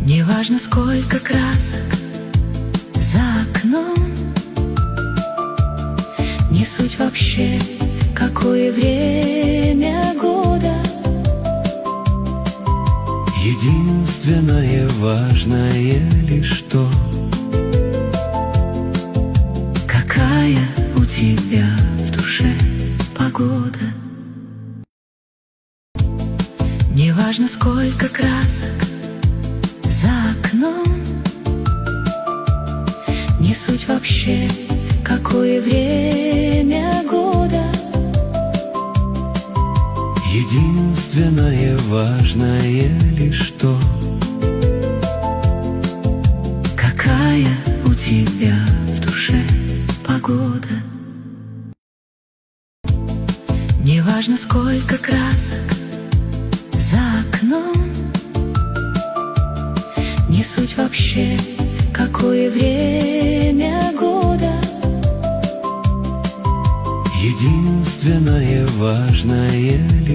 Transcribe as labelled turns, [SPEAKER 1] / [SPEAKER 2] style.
[SPEAKER 1] Неважно, сколько красок за окном, не суть вообще, какое время года.
[SPEAKER 2] Единственное важное лишь то,
[SPEAKER 1] какая у тебя в душе погода. Неважно, сколько красок за окном, не суть вообще, какое время года.
[SPEAKER 2] единственное важное лишь то,
[SPEAKER 1] какая у тебя в душе погода. Неважно, сколько красок за окном, не суть вообще, какое время года.
[SPEAKER 2] единственное важное